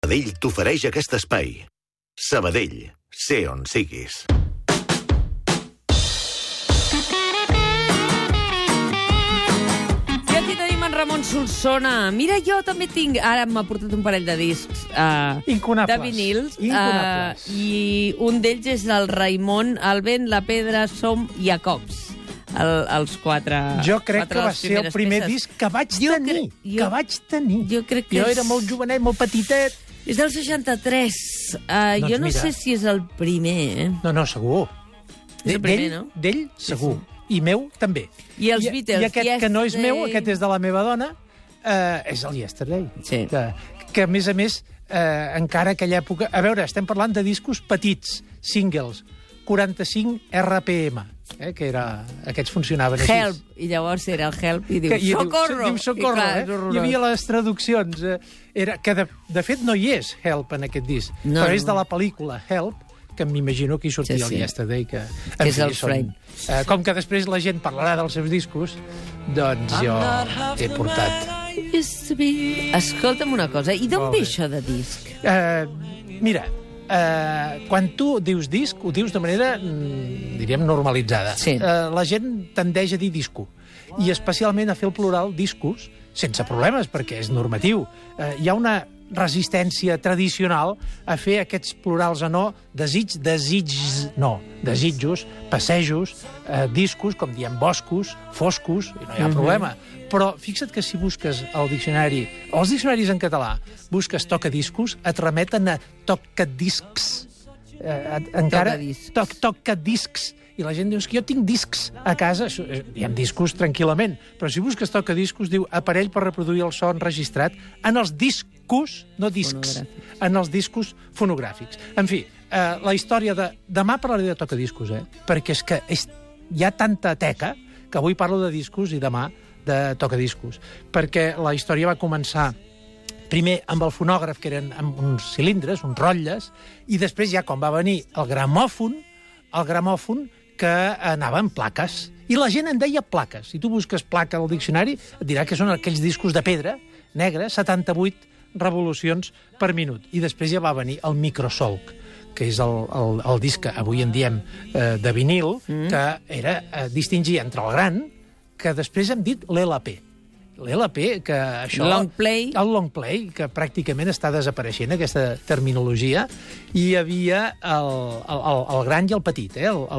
Sabadell t'ofereix aquest espai. Sabadell, sé on siguis. I aquí tenim en Ramon Solsona. Mira, jo també tinc... Ara m'ha portat un parell de discs Incunables. de vinils. Incunables. I un d'ells és el Raimon, el vent, la pedra, Som i Jacobs. Els quatre... Jo crec que va ser el primer disc que vaig tenir. Jo crec que Jo era molt jovenet, molt petitet. És del 63. Doncs jo no mira. sé si és el primer, No, segur. És el primer, no? D'ell, segur. I meu, també. I els Beatles, I aquest que no és Yesterday. meu, aquest és de la meva dona, és el Yesterday. Sí. Que a més, encara aquella època... A veure, estem parlant de discos petits, singles, 45 RPM, que era... Aquests funcionaven així. Help. I llavors era el Help i diu Socorro. Diu Socorro, I, clar, Hi havia les traduccions. Que de fet no hi és Help en aquest disc, No, però és no. de la pel·lícula Help, que m'imagino que hi sortia Sí, sí. el Yesterday. Que és el Frame. Com que després la gent parlarà dels seus discos, doncs jo he portat... Escolta'm una cosa, i d'on Molt ve bé. això de disc? Mira, quan tu dius disc, ho dius de manera, diríem, normalitzada. Sí. La gent tendeix a dir disco, i especialment a fer el plural discos, sense problemes, perquè és normatiu. Hi ha una resistència tradicional a fer aquests plurals a no, desitjos, passejos, discos, com diem boscos, foscos, i no hi ha problema. Però fixa't que si busques al diccionari, o els diccionaris en català, busques tocadiscos, et remeten a tocadiscs. Tocadiscs. Tocadiscs. I la gent diu que jo tinc discs a casa, diem discos tranquil·lament, però si busques tocadiscos, diu aparell per reproduir el so enregistrat en els discos, no discs, en els discos fonogràfics. En fi, la història de... Demà parlaré de tocadiscos, perquè és que hi ha tanta teca que avui parlo de discos i demà de tocadiscos, perquè la història va començar primer amb el fonògraf, que eren amb uns cilindres, uns rotlles, i després ja, quan va venir el gramòfon que anava en plaques. I la gent en deia plaques. Si tu busques placa al diccionari, et dirà que són aquells discos de pedra, negre, 78 revolucions per minut. I després ja va venir el microsolc, que és el disc que avui en diem de vinil, que era distingir entre el gran, que després hem dit l'LP. L'LP, que això... Long play. El long play, que pràcticament està desapareixent, aquesta terminologia. I hi havia el gran i el petit.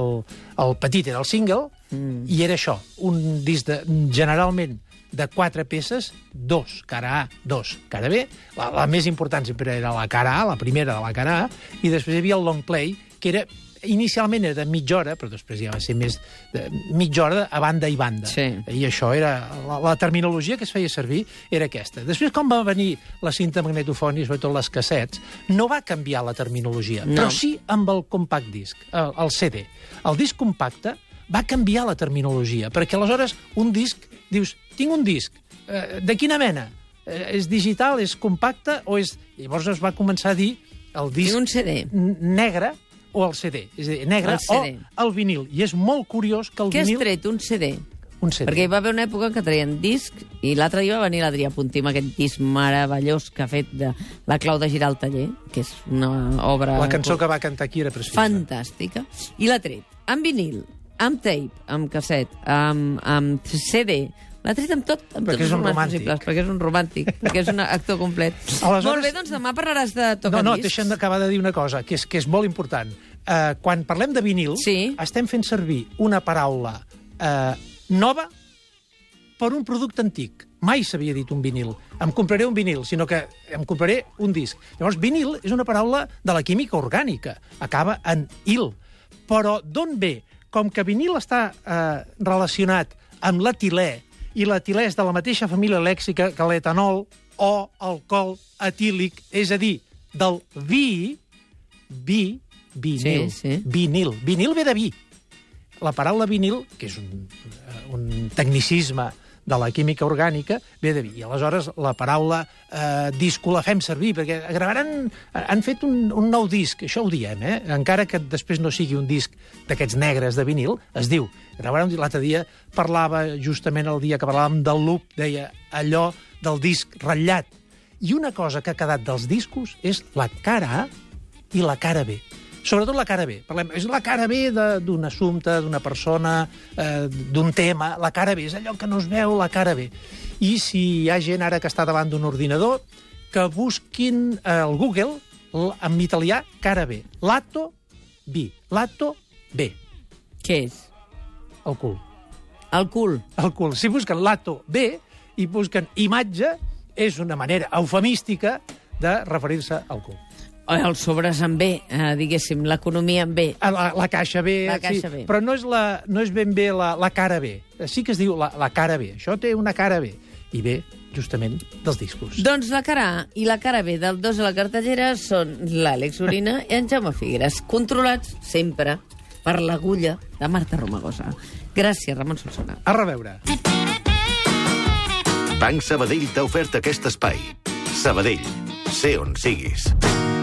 El petit era el single, i era això, un disc generalment de 4 peces, 2, cara A, 2, cara B. La més important sempre era la cara A, la primera de la cara A, i després hi havia el long play, que era... Inicialment era de mitja hora, però després ja va ser més de mitja hora a banda i banda. Sí. I això era... La terminologia que es feia servir era aquesta. Després, quan va venir la cinta magnetofònica, sobretot les cassets, no va canviar la terminologia, No. però sí amb el compact disc, el CD. El disc compacte va canviar la terminologia, perquè aleshores un disc, dius, tinc un disc, de quina mena? És digital, és compacte, o és... Llavors es va començar a dir el disc... Tinc un CD. Negre, o el CD, és a dir, negre, o el vinil. I és molt curiós que el Què has vinil... tret? Un CD? Un CD. Perquè hi va haver una època en què traien disc, i l'altre dia va venir l'Adrià Puntí amb aquest disc meravellós que ha fet de La clau de girar el taller, que és una obra... La cançó que va cantar aquí era preciosa. Fantàstica. I l'ha tret amb vinil, amb tape, amb casset, amb CD... L'ha tret amb tot, amb Perquè tots és els un formats romàntic. possibles, perquè és un romàntic, perquè és un actor complet. Aleshores- Molt bé, doncs demà parlaràs de tocadiscs. No, deixa'm d'acabar de dir una cosa, que és molt important. Quan parlem de vinil, Sí. estem fent servir una paraula nova per un producte antic. Mai s'havia dit un vinil. Em compraré un vinil, sinó que em compraré un disc. Llavors, vinil és una paraula de la química orgànica. Acaba en il. Però d'on ve? Com que vinil està relacionat amb l'etilè, i l'etilè és de la mateixa família lèxica que l'etanol o alcohol etílic, és a dir, del vinil. Sí. Vinil. Vinil ve de vi. La paraula vinil, que és un tecnicisme de la química orgànica, ve de vi. I aleshores la paraula disco la fem servir, perquè han fet un nou disc, això ho diem, encara que després no sigui un disc d'aquests negres de vinil, es diu. L'altre dia parlava, justament el dia que parlàvem del loop, deia allò del disc ratllat. I una cosa que ha quedat dels discos és la cara A i la cara B. Sobretot la cara B. Parlem, és la cara B d'un assumpte, d'una persona, d'un tema. La cara B és allò que no es veu, la cara B. I si hi ha gent ara que està davant d'un ordinador, que busquin al Google, en italià, cara B. Lato B. Lato B. Què és? El cul. El cul. El cul. Si busquen lato B i busquen imatge, és una manera eufemística de referir-se al cul. Els sobres en B, diguéssim, l'economia en B. La caixa B, La caixa sí, B. però no és ben bé la cara B. Sí que es diu la cara B. Això té una cara B. I B, justament, dels discos. Doncs la cara A i la cara B del Dos a la cartellera són l'Àlex Orina i en Jaume Figueres, controlats sempre per l'agulla de Marta Romagosa. Gràcies, Ramon Solsona. A reveure. Banc Sabadell t'ha ofert aquest espai. Sabadell, sé on siguis.